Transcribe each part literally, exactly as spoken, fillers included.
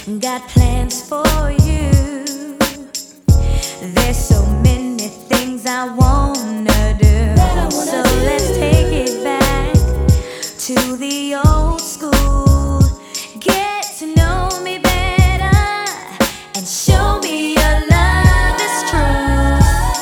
got plans for you. There's so many things I wanna do, so let's take it back to the old school. Get to know me better and show me your love is true.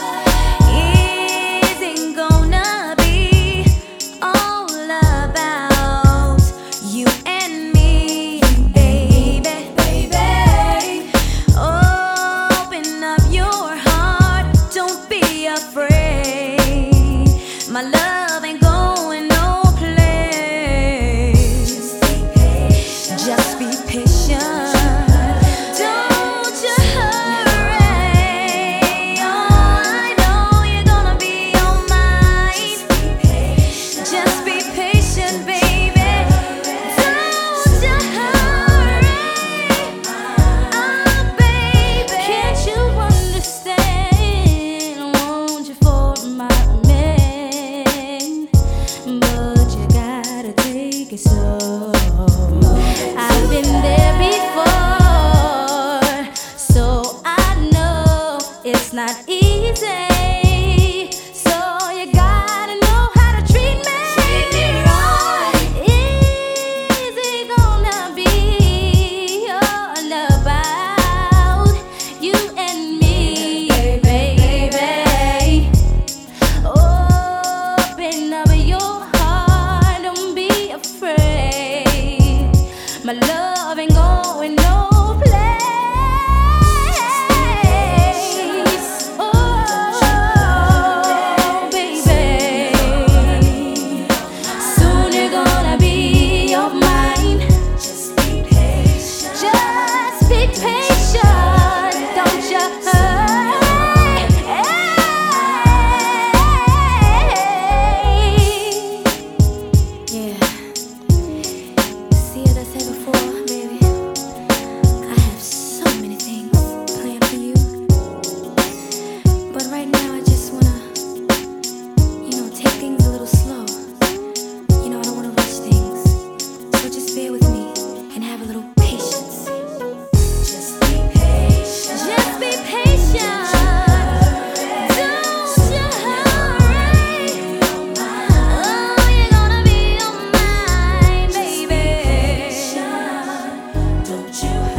Isn't gonna be all about you and me, baby, baby. Open up your heart, don't be afraid. My love ain't going no place. Just be patient. Don't you hurry. Oh, I know you're gonna be on mine. Just be patient, baby. Don't you hurry. Oh, baby, can't you understand? I want you for my man, but you gotta take it slow. I've been there before, so I know it's not easy. So you gotta know how to treat me. Is it gonna be all about you and me, baby? Open up your heart, don't be afraid. My love ain't going no place. Oh, baby, soon you're gonna be your mine. Just be patient. Just be patient. Don't you hurry. Yeah. See, as I said before, baby, I have so many things planned for you. But right now, I just wanna, you know, take things a little slow. You know, I don't wanna rush things. So just bear with me and have a little patience. Just be patient. Just be patient. Don't you hurry. Oh, you're gonna be on mine, baby. Don't you